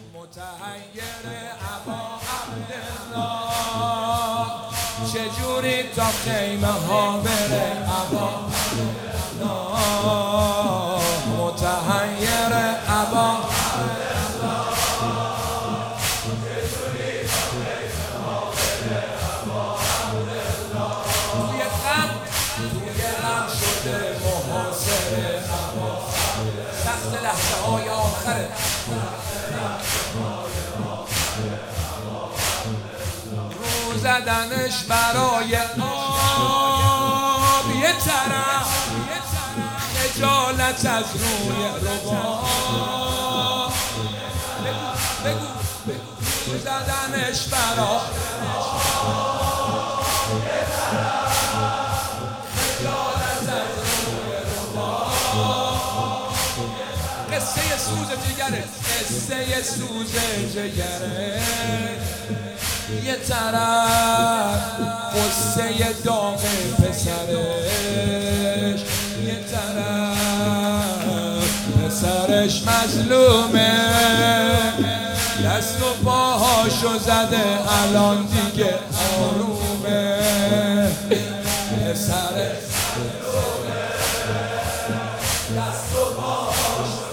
متحیر ابا عبدالله چجوری تا خیمه ها بره ابا عبدالله متحیر ابا سخت لحظه های آخره رو زدنش برای آب یه طرف خجالت از روی رباب بگو رو زدنش برای قصه سوز جگره قصه سوز جگره یه طرف قصه داغ پسرش یه طرف پسرش مظلومه دست و پاهاشو زده الان دیگه آرومه پسرش دست و پاهاشو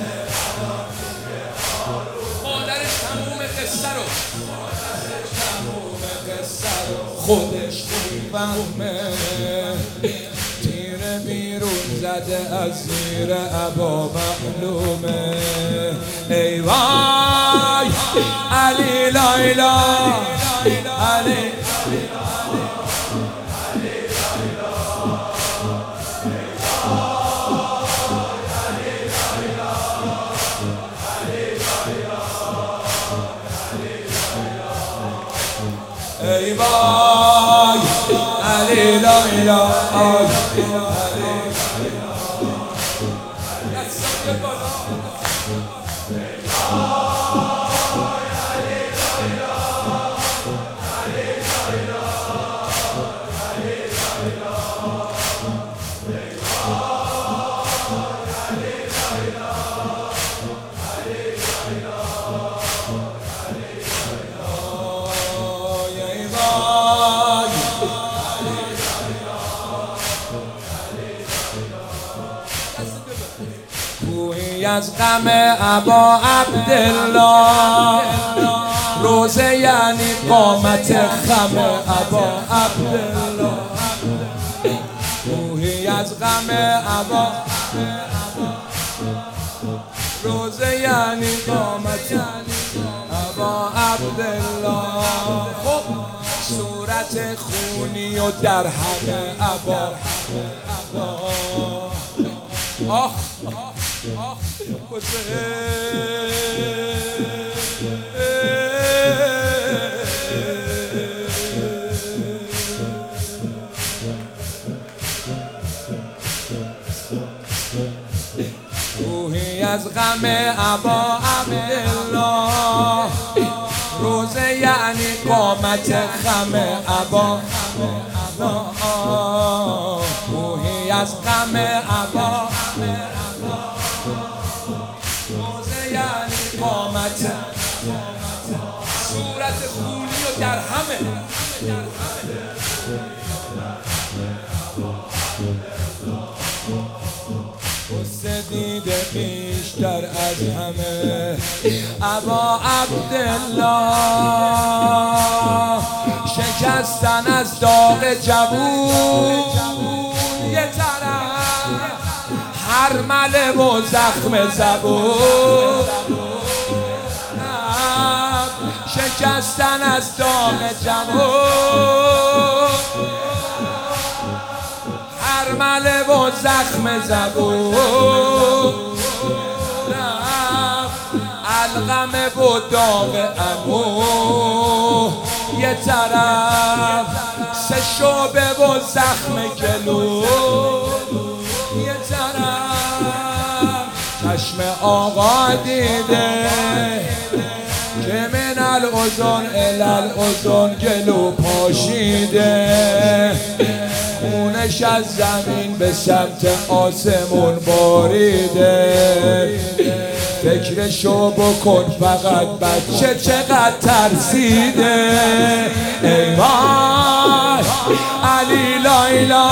خودش میفهمه تیر بیرون زده از زیر عبا معلومه ای وای علی لایلا علی ای وای علی لایلا گویی از غم ابا عبدالله روزه یعنی قامت خم ابا عبدالله گویی از غم ابا روزه یعنی قامت ابا عبدالله خب صورت خونی و در همه ابا آخ روحی از غم ابا عبدالله روزه یعنی قامت خم ابا روحی از غم ابا روزه یعنی قامت صورت خونی و در همه قصه دیده بیشتر از همه ابا عبدالله شکستن از داغ جوون یه طرف هرمله و زخم زبون شکستن از داغ جوون هرمله و زخم زبون الغمه و داغ عمو یه طرف سه شعبه و زخم گلو یه طرف چشم آقا دیده که من الاذن الی الاذن گلو پاشیده خونش از زمین به سمت آسمون باریده فکرشو بکن فقط بچه چقدر ترسیده. ای وای علی لایلا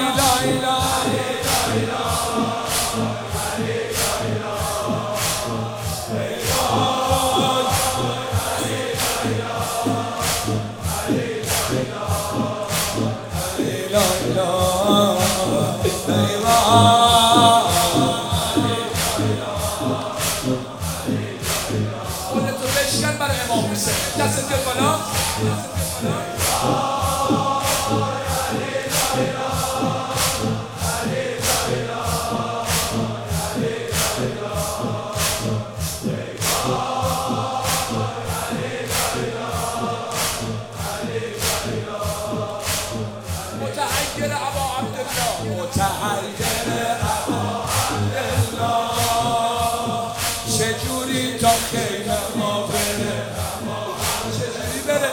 خودتو بشکن برای امام حسین. دست بیار بالا. متحیر ابا عبدالله، متحیر ابا عبدالله، چجوری تا خیمه ما بره، چجوری بره.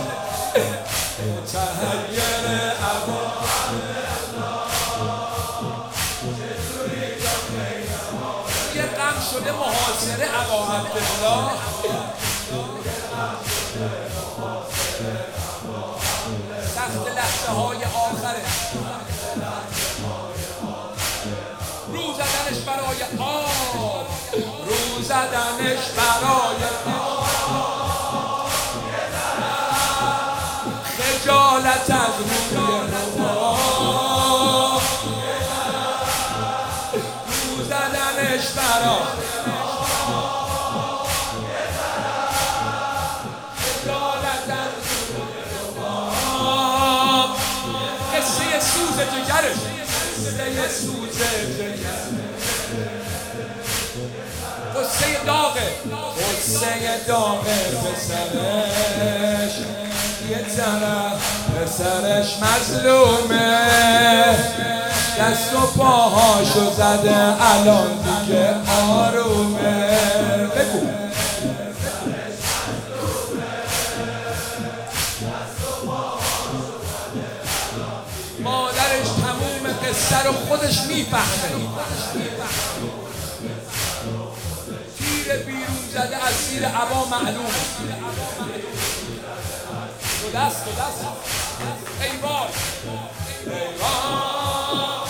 متحیر ابا عبدالله، چجوری تا خیمه ما بره. یه غم شده محاصره ابا عبدالله. سخت لحظه های آخره، رو زدنش برای آب، رو زدنش برای آب، خجالت از روی روا، رو زدنش برای سوز جگرش، قصه سوز جگرش، قصه داغه، قصه داغه پسرش. یه طرف پسرش مظلومه، دست و پاهاشو زده الان دیگه آرومه. بگو مادرش تموم قصه رو خودش میفهمه. تیر بیرون زده از زیر عبا معلومه. دو دست ای وای ای وای